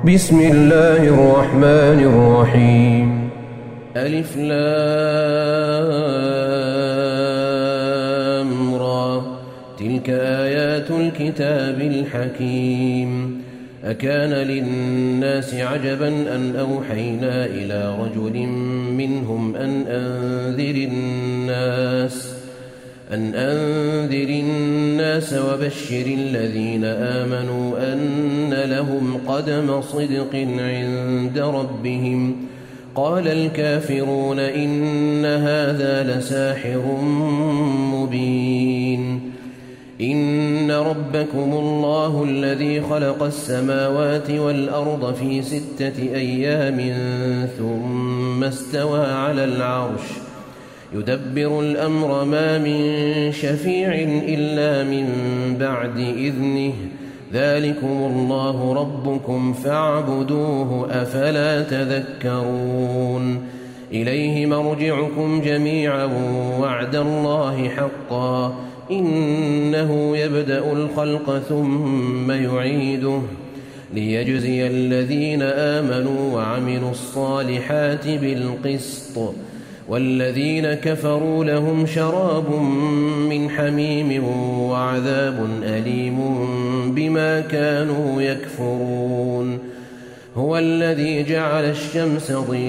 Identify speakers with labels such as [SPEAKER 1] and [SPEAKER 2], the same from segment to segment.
[SPEAKER 1] بسم الله الرحمن الرحيم. ألف لام را. تلك آيات الكتاب الحكيم. أكان للناس عجبا أن أوحينا إلى رجل منهم أن أنذر الناس وبشر الذين آمنوا أن لهم قدم صدق عند ربهم. قال الكافرون إن هذا لساحر مبين. إن ربكم الله الذي خلق السماوات والأرض في 6 أيام ثم استوى على العرش يدبر الأمر ما من شفيع إلا من بعد إذنه ذلكم الله ربكم فاعبدوه أفلا تذكرون. إليه مرجعكم جميعا وعد الله حقا إنه يبدأ الخلق ثم يعيده ليجزي الذين آمنوا وعملوا الصالحات بالقسط والذين كفروا لهم شراب من حميم وعذاب أليم بما كانوا يكفرون. هو الذي جعل الشمس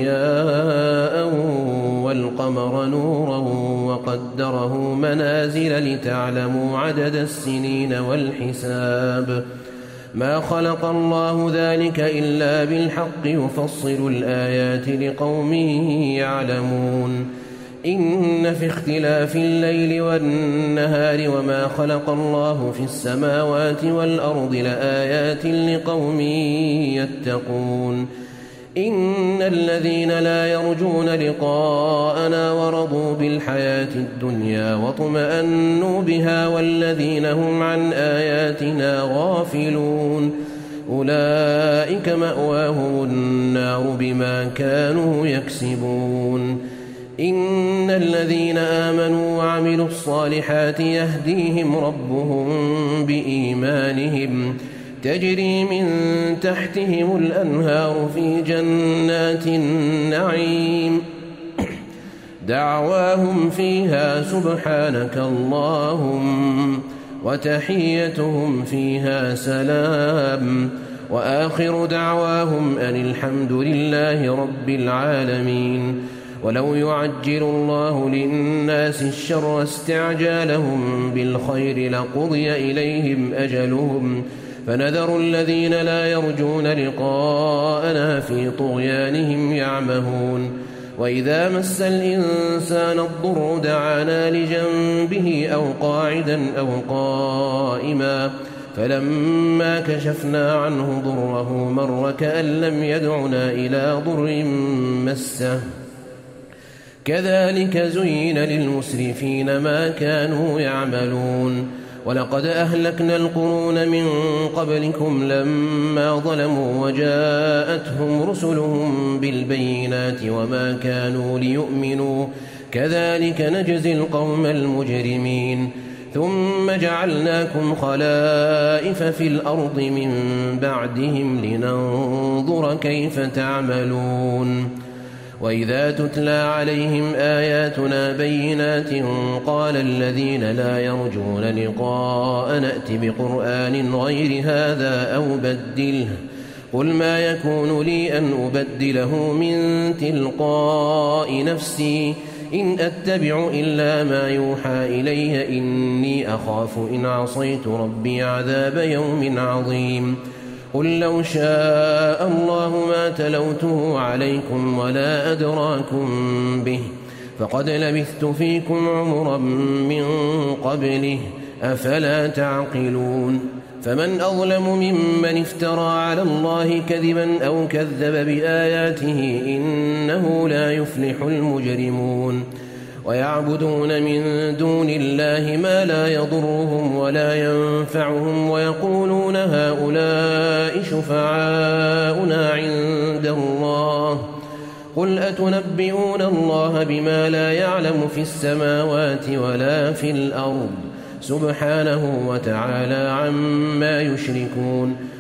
[SPEAKER 1] ضياء والقمر نورا وقدره منازل لتعلموا عدد السنين والحساب. ما خلق الله ذلك إلا بالحق يفصل الآيات لقوم يعلمون. إن في اختلاف الليل والنهار وما خلق الله في السماوات والأرض لآيات لقوم يتقون. إن الذين لا يرجون لقاءنا ورضوا بالحياة الدنيا واطمأنوا بها والذين هم عن آياتنا غافلون أولئك مأواهم النار بما كانوا يكسبون. إن الذين آمنوا وعملوا الصالحات يهديهم ربهم بإيمانهم تجري من تحتهم الأنهار في جنات النعيم دعواهم فيها سبحانك اللهم وتحيتهم فيها سلام وآخر دعواهم أن الحمد لله رب العالمين. ولو يعجل الله للناس الشر استعجالهم بالخير لقضي إليهم أجلهم فنذر الذين لا يرجون لقاءنا في طغيانهم يعمهون. وإذا مس الإنسان الضر دعانا لجنبه أو قاعدا أو قائما فلما كشفنا عنه ضره مر كأن لم يدعنا إلى ضر مسه كذلك زين للمسرفين ما كانوا يعملون. ولقد أهلكنا القرون من قبلكم لما ظلموا وجاءتهم رسلهم بالبينات وما كانوا ليؤمنوا كذلك نجزي القوم المجرمين. ثم جعلناكم خلائف في الأرض من بعدهم لننظر كيف تعملون. وإذا تتلى عليهم آياتنا بينات قال الذين لا يرجون لقاء نأت بقرآن غير هذا أو بدله قل ما يكون لي أن أبدله من تلقاء نفسي إن أتبع إلا ما يوحى إلي إني أخاف إن عصيت ربي عذاب يوم عظيم. قل لو شاء الله ما تلوته عليكم ولا أدراكم به فقد لبثت فيكم عمرا من قبله أفلا تعقلون. فمن أظلم ممن افترى على الله كذبا أو كذب بآياته إنه لا يفلح المجرمون. ويعبدون من دون الله ما لا يضرهم ولا ينفعهم ويقولون هؤلاء شفعاؤنا عند الله قل أتنبئون الله بما لا يعلم في السماوات ولا في الأرض سبحانه وتعالى عما يشركون.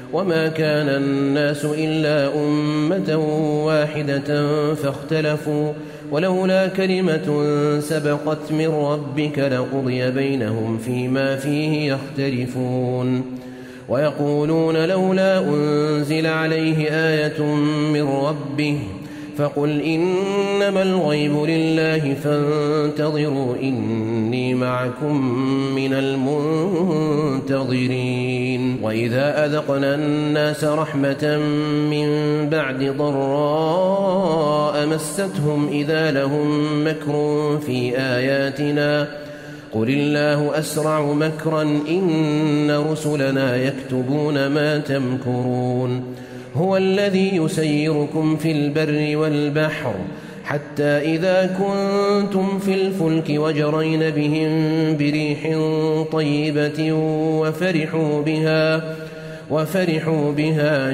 [SPEAKER 1] وما كان الناس إلا أمة واحدة فاختلفوا ولولا كلمة سبقت من ربك لقضي بينهم فيما فيه يختلفون ويقولون لولا أنزل عليه آية من ربه فقل إنما الغيب لله فانتظروا إني معكم من المنتظرين وإذا أذقنا الناس رحمة من بعد ضراء مستهم إذا لهم مكر في آياتنا قل الله أسرع مكرا إن رسلنا يكتبون ما تمكرون هو الذي يسيركم في البر والبحر حتى إذا كنتم في الفلك وجرين بهم بريح طيبة وفرحوا بها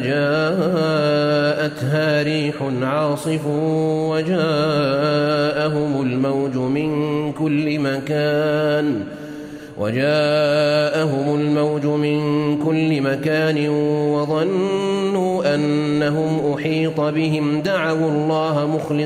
[SPEAKER 1] جاءتها ريح عاصف وجاءهم الموج من كل مكان وظنوا أنهم أحيط بهم دعوا الله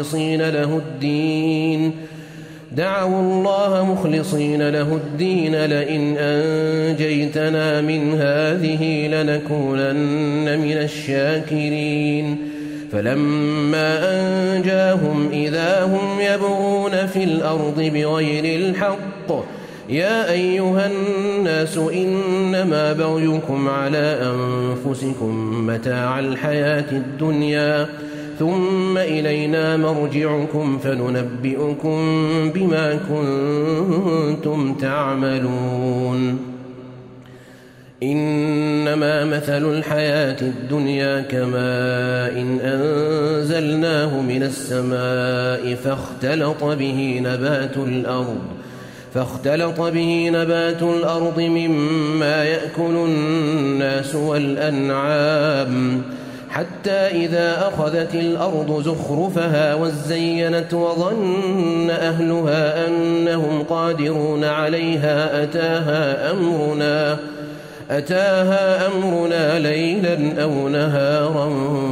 [SPEAKER 1] مخلصين له الدين لئن أنجيتنا من هذه لنكونن من الشاكرين فلما أنجاهم إذا هم يبغون في الأرض بغير الحق يا أيها الناس إنما بغيكم على أنفسكم متاع الحياة الدنيا ثم إلينا مرجعكم فننبئكم بما كنتم تعملون إنما مثل الحياة الدنيا كماء إن أنزلناه من السماء فاختلط به نبات الأرض مما يأكل الناس والأنعام حتى إذا أخذت الأرض زخرفها وزينت وظن أهلها أنهم قادرون عليها أتاها أمرنا ليلا أو نهارا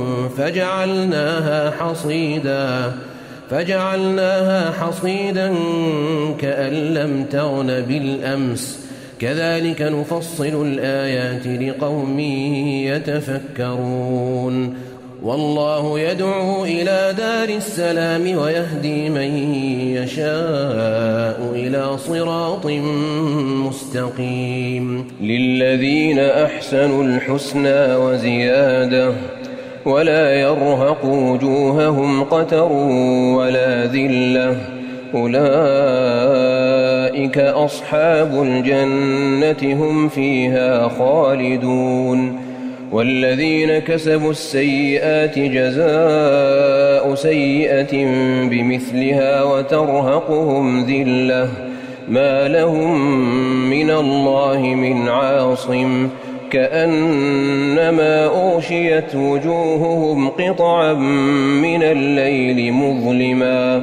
[SPEAKER 1] فجعلناها حصيدا كأن لم تغن بالأمس كذلك نفصل الآيات لقوم يتفكرون والله يدعو إلى دار السلام ويهدي من يشاء إلى صراط مستقيم للذين أحسنوا الحسنى وزيادة ولا يرهق وجوههم قتر ولا ذلة أولئك أصحاب الجنة هم فيها خالدون والذين كسبوا السيئات جزاء سيئة بمثلها وترهقهم ذلة ما لهم من الله من عاصم كأنما أغشيت وجوههم قطعا من الليل مظلما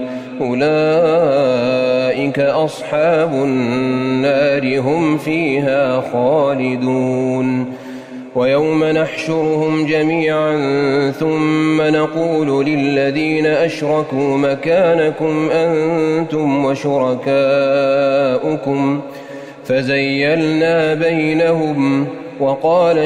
[SPEAKER 1] أولئك أصحاب النار هم فيها خالدون ويوم نحشرهم جميعا ثم نقول للذين أشركوا مكانكم أنتم وشركاؤكم فزيلنا بينهم وقال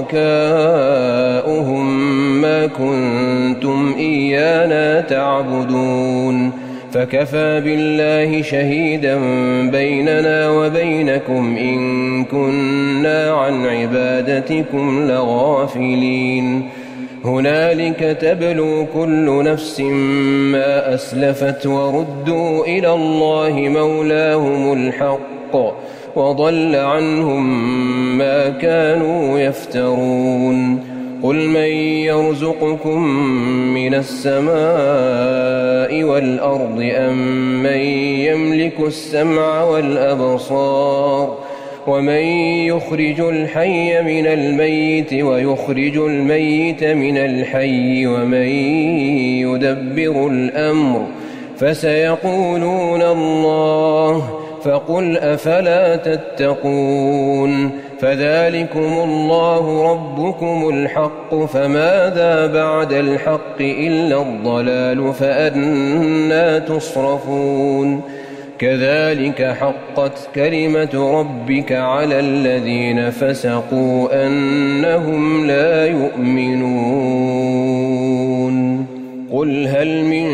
[SPEAKER 1] شركاؤهم ما كنتم إيانا تعبدون فكفى بالله شهيدا بيننا وبينكم إن كنا عن عبادتكم لغافلين هنالك تبلو كل نفس ما أسلفت وردوا إلى الله مولاهم الحق وضل عنهم ما كانوا يفترون قل من يرزقكم من السماء والأرض أم من يملك السمع والأبصار ومن يخرج الحي من الميت ويخرج الميت من الحي ومن يدبر الأمر فسيقولون الله فقل أفلا تتقون فذلكم الله ربكم الحق، فماذا بعد الحق إلا الضلال، فأنى تصرفون. كذلك حقت كلمة ربك على الذين فسقوا أنهم لا يؤمنون. قل هل من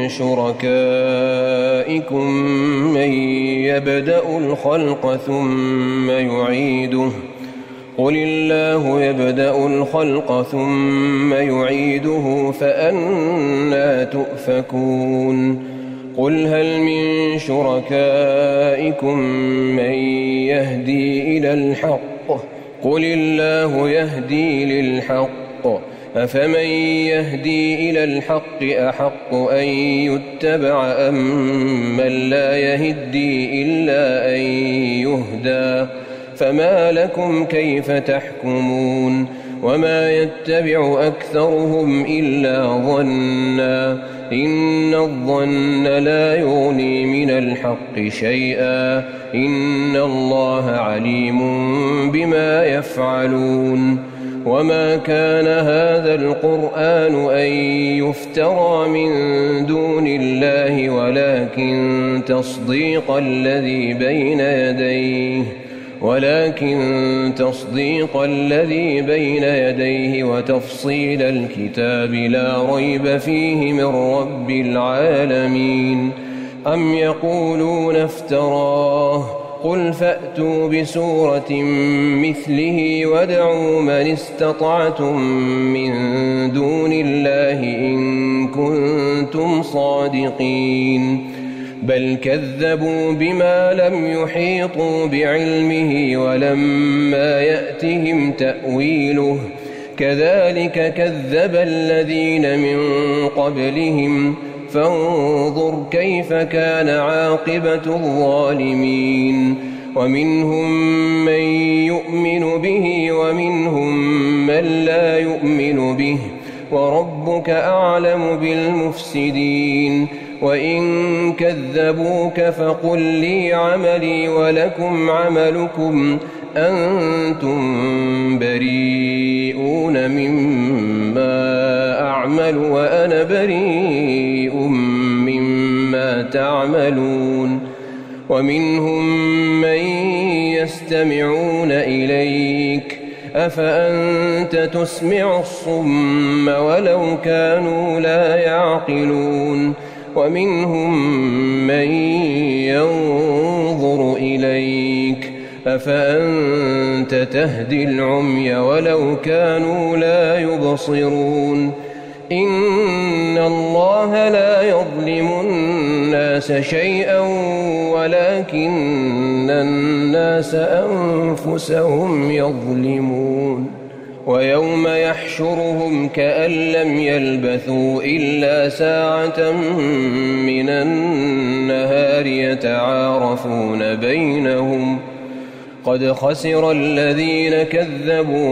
[SPEAKER 1] شركائكم من يبدأ الخلق ثم يعيده؟ قل الله يبدأ الخلق ثم يعيده، فأنى تؤفكون. قل هل من شركائكم من يهدي إلى الحق؟ قل الله يهدي للحق، أفمن يهدي إلى الحق أحق أن يتبع أم من لا يهدي إلا أن يهدى؟ فما لكم كيف تحكمون؟ وما يتبع أكثرهم إلا ظنا، إن الظن لا يغني من الحق شيئا، إن الله عليم بما يفعلون. وما كان هذا القرآن أن يفترى من دون الله، ولكن تصديق الذي بين يديه وتفصيل الكتاب لا ريب فيه من رب العالمين. أم يقولون افتراه؟ قل فأتوا بسورة مثله وادعوا من استطعتم من دون الله إن كنتم صادقين. بل كذبوا بما لم يحيطوا بعلمه ولما يأتهم تأويله، كذلك كذب الذين من قبلهم، فانظر كيف كان عاقبة الظالمين. ومنهم من يؤمن به ومنهم من لا يؤمن به، وربك أعلم بالمفسدين. وإن كذبوك فقل لي عملي ولكم عملكم، أنتم بريئون مما أعمل وأنا بريء مما تعملون. ومنهم من يستمعون إليك، أفأنت تسمع الصم ولو كانوا لا يعقلون. ومنهم من ينظر إليك، أفأنت تهدي العمي ولو كانوا لا يبصرون. إن الله لا يظلم الناس شيئا ولكن الناس أنفسهم يظلمون. ويوم يحشرهم كأن لم يلبثوا إلا ساعة من النهار يتعارفون بينهم، قد خسر الذين كذبوا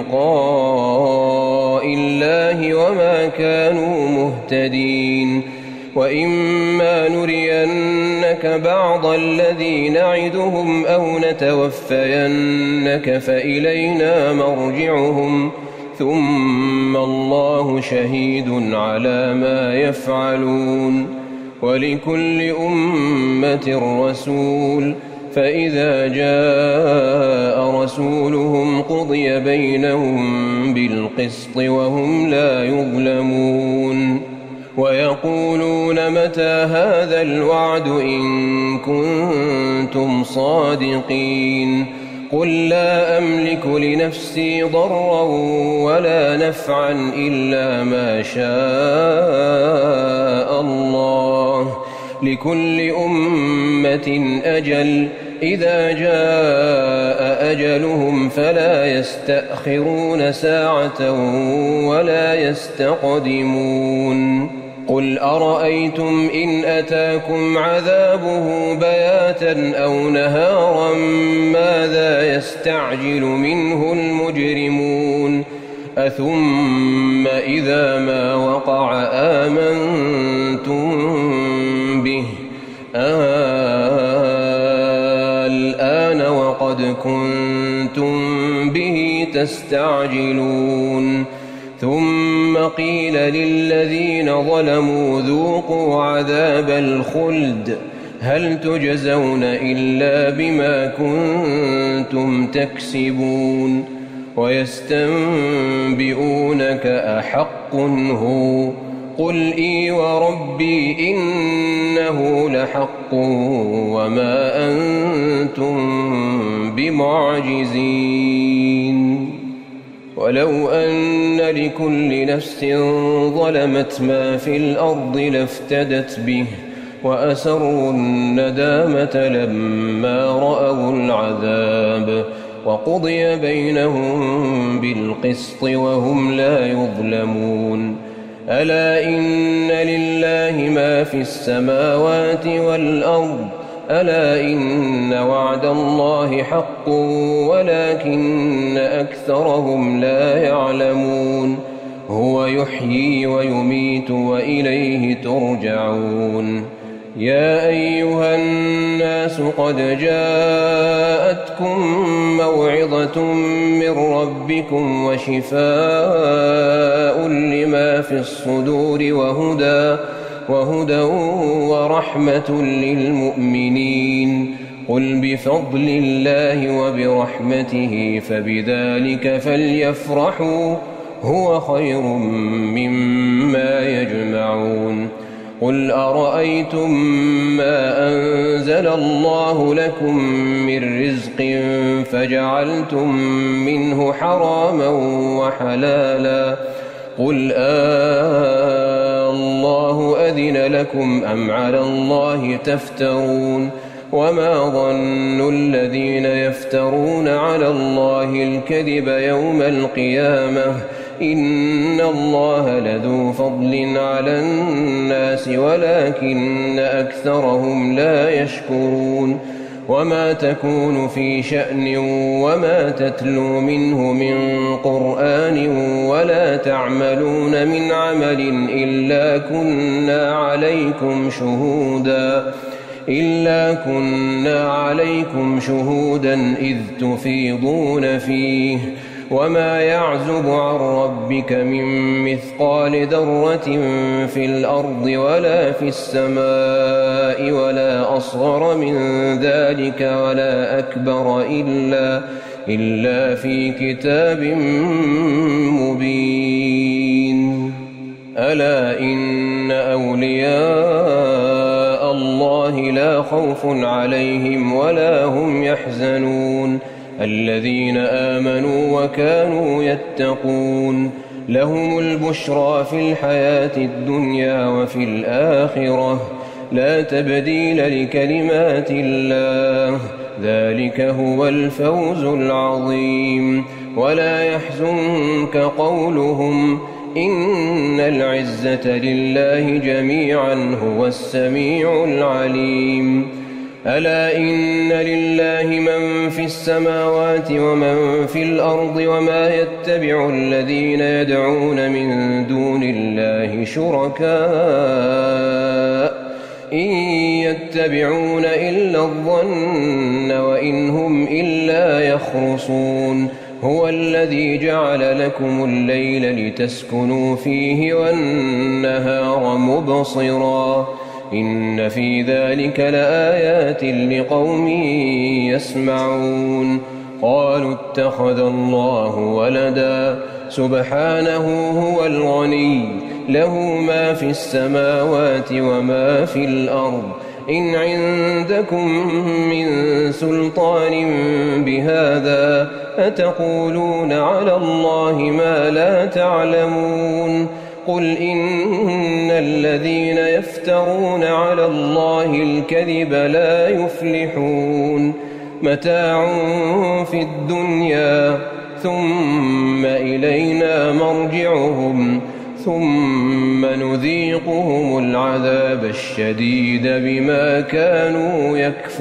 [SPEAKER 1] بلقاء الله وما كانوا مهتدين. وإما نرينك بعض الذي نعدهم أو نتوفينك فإلينا مرجعهم، ثم الله شهيد على ما يفعلون. ولكل أمة رسول، فإذا جاء رسولهم قضي بينهم بالقسط وهم لا يظلمون. ويقولون متى هذا الوعد إن كنتم صادقين؟ قل لا أملك لنفسي ضرا ولا نفعا إلا ما شاء الله، لكل أمة أجل، إذا جاء أجلهم فلا يستأخرون ساعة ولا يستقدمون. قل أرأيتم إن أتاكم عذابه بياتا أو نهارا ماذا يستعجل منه المجرمون؟ أثم إذا ما وقع آمنتم به؟ الآن وقد قد كنتم به تستعجلون ثم قيل للذين ظلموا ذوقوا عذاب الخلد هل تجزون إلا بما كنتم تكسبون ويستنبئونك أحق هو قل إي وربي إنه لحق وما أنتم بمعجزين ولو أن لكل نفس ظلمت ما في الأرض لافتدت به وأسروا الندامة لما رأوا العذاب وقضي بينهم بالقسط وهم لا يظلمون ألا إن لله ما في السماوات والأرض ألا إن وعد الله حق ولكن أكثرهم لا يعلمون هو يحيي ويميت وإليه ترجعون يا أيها الناس قد جاءتكم موعظة من ربكم وشفاء لما في الصدور وهدى ورحمة للمؤمنين قل بفضل الله وبرحمته فبذلك فليفرحوا هو خير مما يجمعون قل أرأيتم ما أنزل الله لكم من رزق فجعلتم منه حراما وحلالا قل الله أذن لكم أم على الله تفترون وما ظن الذين يفترون على الله الكذب يوم القيامة إن الله لذو فضل على الناس ولكن أكثرهم لا يشكرون وما تكون في شأن وما تتلو منه من قرآن ولا تعملون من عمل إلا كنا عليكم شهودا إذ تفيضون فيه وما يعزب عن ربك من مثقال ذرة في الأرض ولا في السماء ولا أصغر من ذلك ولا أكبر إلا في كتاب مبين ألا إن أولياء الله لا خوف عليهم ولا هم يحزنون الذين آمنوا وكانوا يتقون لهم البشرى في الحياة الدنيا وفي الآخرة لا تبديل لكلمات الله ذلك هو الفوز العظيم ولا يحزنك قولهم إن العزة لله جميعا هو السميع العليم ألا إن لله من في السماوات ومن في الأرض وما يتبع الذين يدعون من دون الله شركاء إن يتبعون إلا الظن وإن هم إلا يخرصون هو الذي جعل لكم الليل لتسكنوا فيه والنهار مبصرا إن في ذلك لآيات لقوم يسمعون قالوا اتخذ الله ولدا سبحانه هو الغني له ما في السماوات وما في الأرض إن عندكم من سلطان بهذا أتقولون على الله ما لا تعلمون قل إن الذين يفترون على الله الكذب لا يفلحون متاع في الدنيا ثم إلينا مرجعهم ثم نذيقهم العذاب الشديد بما كانوا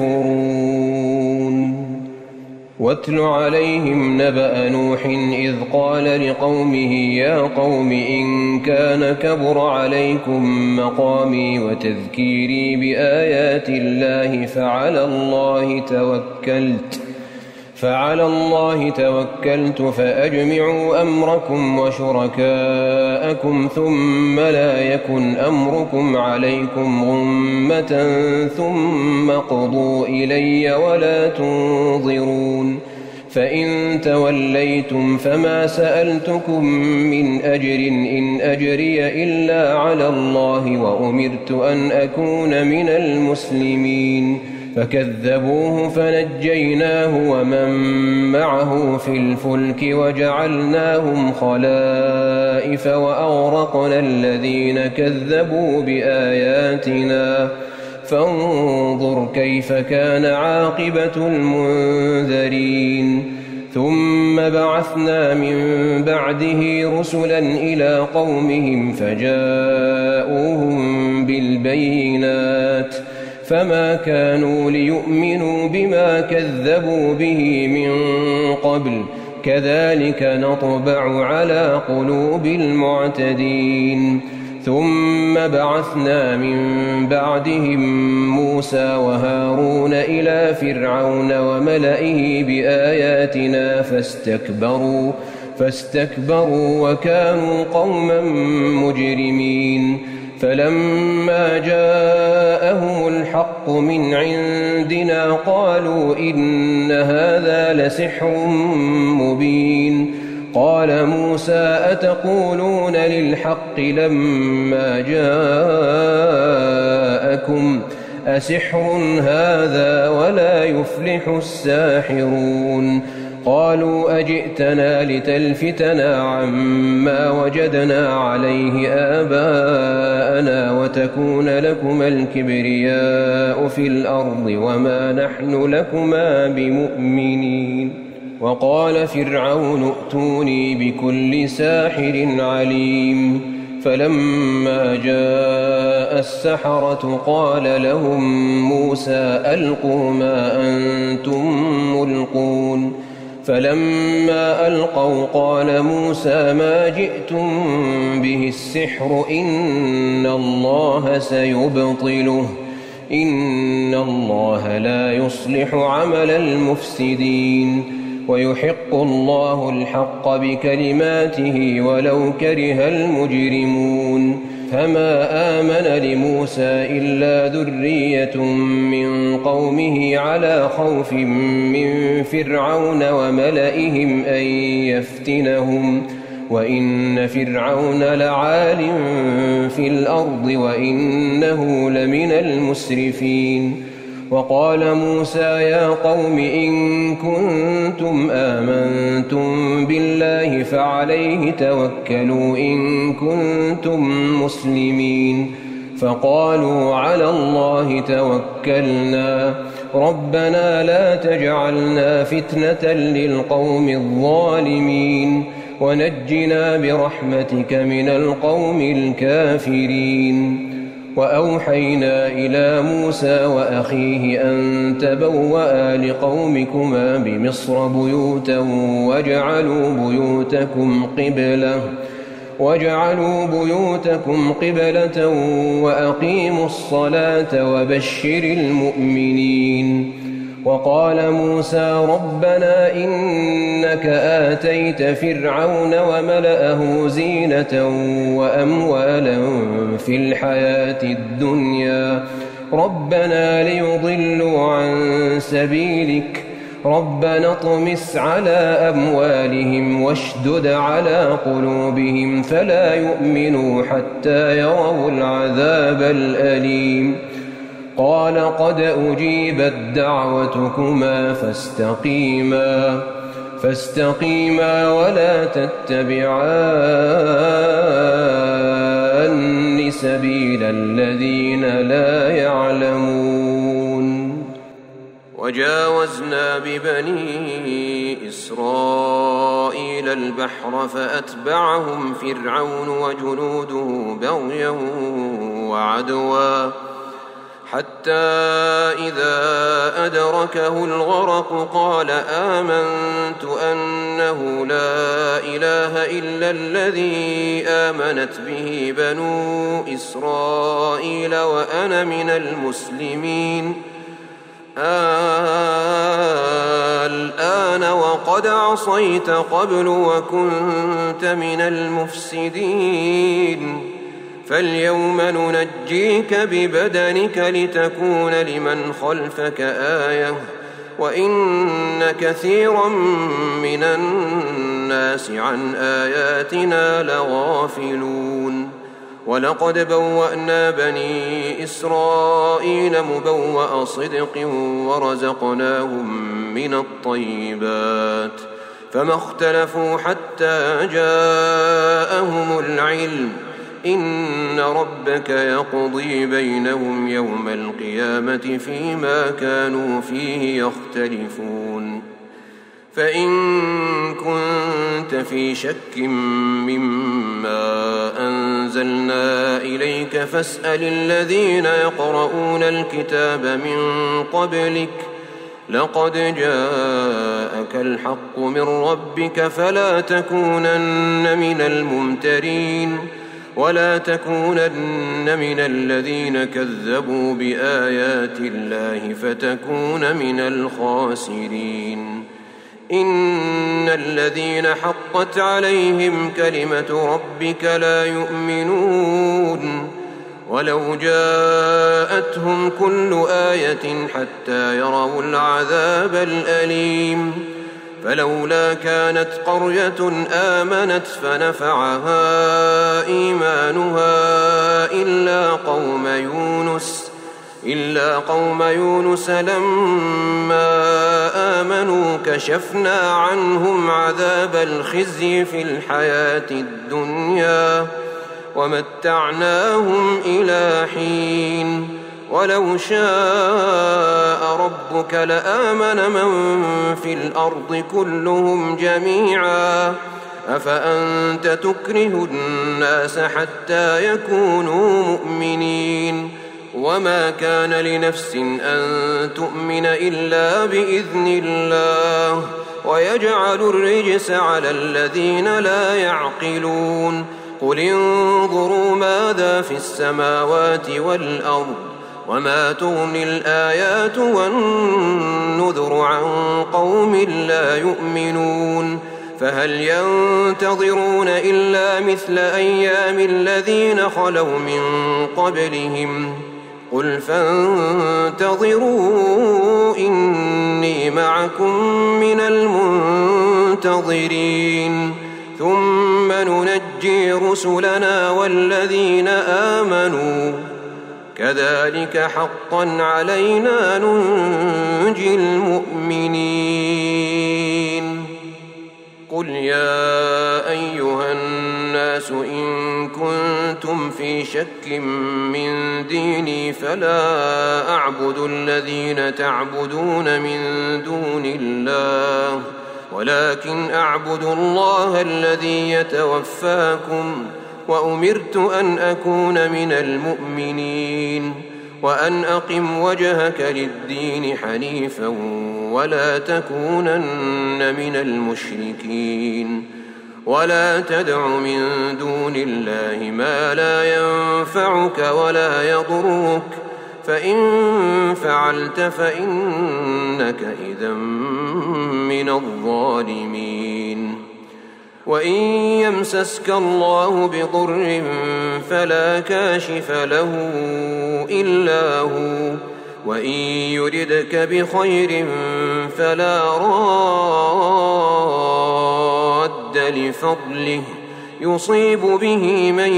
[SPEAKER 1] يكفرون واتل عليهم نبأ نوح إذ قال لقومه يا قوم إن كان كبر عليكم مقامي وتذكيري بآيات الله فعلى الله توكلت فأجمعوا أمركم وشركاءكم ثم لا يكن أمركم عليكم غمة ثم اقضوا إلي ولا تنظرون فإن توليتم فما سألتكم من أجر إن أجري إلا على الله وأمرت أن أكون من المسلمين فكذبوه فنجيناه ومن معه في الفلك وجعلناهم خلائف وأغرقنا الذين كذبوا بآياتنا فانظر كيف كان عاقبة المنذرين ثم بعثنا من بعده رسلا إلى قومهم فجاءوهم بالبينات فما كانوا ليؤمنوا بما كذبوا به من قبل كذلك نطبع على قلوب المعتدين ثم بعثنا من بعدهم موسى وهارون إلى فرعون وملئه بآياتنا فاستكبروا وكانوا قوما مجرمين فلما جاءهم الحق من عندنا قالوا إن هذا لسحر مبين قال موسى أتقولون للحق لما جاءكم أسحر هذا ولا يفلح الساحرون قالوا أجئتنا لتلفتنا عما وجدنا عليه آباءنا وتكون لكما الكبرياء في الأرض وما نحن لكما بمؤمنين وقال فرعون ائتوني بكل ساحر عليم فلما جاء السحرة قال لهم موسى ألقوا ما أنتم ملقون فلما ألقوا قال موسى ما جئتم به السحر إن الله سيبطله إن الله لا يصلح عمل المفسدين ويحق الله الحق بكلماته ولو كره المجرمون فما آمن لموسى إلا ذرية من قومه على خوف من فرعون وملئهم أن يفتنهم وإن فرعون لعال في الأرض وإنه لمن المسرفين وقال موسى يا قوم إن كنتم آمنتم بالله فعليه توكلوا إن كنتم مسلمين فقالوا على الله توكلنا ربنا لا تجعلنا فتنة للقوم الظالمين ونجنا برحمتك من القوم الكافرين وأوحينا إلى موسى وأخيه أن تبوأ لقومكما بمصر بيوتا واجعلوا بيوتكم قبلة وأقيموا الصلاة وبشر المؤمنين وقال موسى ربنا إنك آتيت فرعون وملأه زينة وأموالا في الحياة الدنيا ربنا ليضلوا عن سبيلك ربنا اطمس على أموالهم واشدد على قلوبهم فلا يؤمنوا حتى يروا العذاب الأليم قال قد أجيبت دعوتكما فاستقيما ولا تتبعان سبيل الذين لا يعلمون وجاوزنا ببني إسرائيل البحر فأتبعهم فرعون وجنوده بغيا وعدوا حتى إذا أدركه الغرق قال آمنت أنه لا إله إلا الذي آمنت به بنو إسرائيل وأنا من المسلمين الآن وقد عصيت قبل وكنت من المفسدين فاليوم ننجيك ببدنك لتكون لمن خلفك آية وإن كثيرا من الناس عن آياتنا لغافلون ولقد بوأنا بني إسرائيل مبوأ صدق ورزقناهم من الطيبات فما اختلفوا حتى جاءهم العلم إن ربك يقضي بينهم يوم القيامة فيما كانوا فيه يختلفون فإن كنت في شك مما أنزلنا إليك فاسأل الذين يقرؤون الكتاب من قبلك لقد جاءك الحق من ربك فلا تكونن من الممترين ولا تكونن من الذين كذبوا بآيات الله فتكون من الخاسرين إن الذين حقت عليهم كلمة ربك لا يؤمنون ولو جاءتهم كل آية حتى يروا العذاب الأليم فلولا كانت قرية آمنت فنفعها إيمانها إلا قوم يونس لما آمنوا كشفنا عنهم عذاب الخزي في الحياة الدنيا ومتعناهم إلى حين ولو شاء ربك لآمن من في الأرض كلهم جميعا أفأنت تكره الناس حتى يكونوا مؤمنين وما كان لنفس أن تؤمن إلا بإذن الله ويجعل الرجس على الذين لا يعقلون قل انظروا ماذا في السماوات والأرض وما تغني الآيات والنذر عن قوم لا يؤمنون فهل ينتظرون إلا مثل أيام الذين خلوا من قبلهم قل فانتظروا إني معكم من المنتظرين ثم ننجي رسلنا والذين آمنوا كذلك حقا علينا ننجي المؤمنين قل يا أيها الناس إن كنتم في شك من ديني فلا أعبد الذين تعبدون من دون الله ولكن أعبد الله الذي يتوفاكم وأمرت أن أكون من المؤمنين وأن أقم وجهك للدين حنيفا ولا تكونن من المشركين ولا تدع من دون الله ما لا ينفعك ولا يضرك فإن فعلت فإنك إذا من الظالمين وإن يمسسك الله بضر فلا كاشف له إلا هو وإن يردك بخير فلا راد لفضله يصيب به من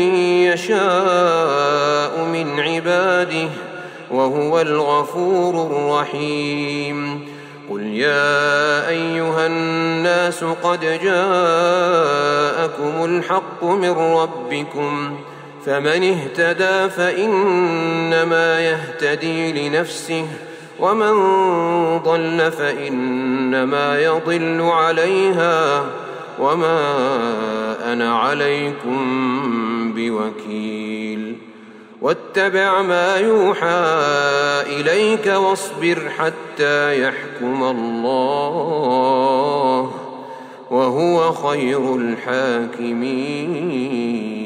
[SPEAKER 1] يشاء من عباده وهو الغفور الرحيم قل يا أيها الناس قد جاءكم الحق من ربكم فمن اهتدى فإنما يهتدي لنفسه ومن ضل فإنما يضل عليها وما أنا عليكم بوكيل واتبع ما يوحى إليك واصبر حتى يحكم الله وهو خير الحاكمين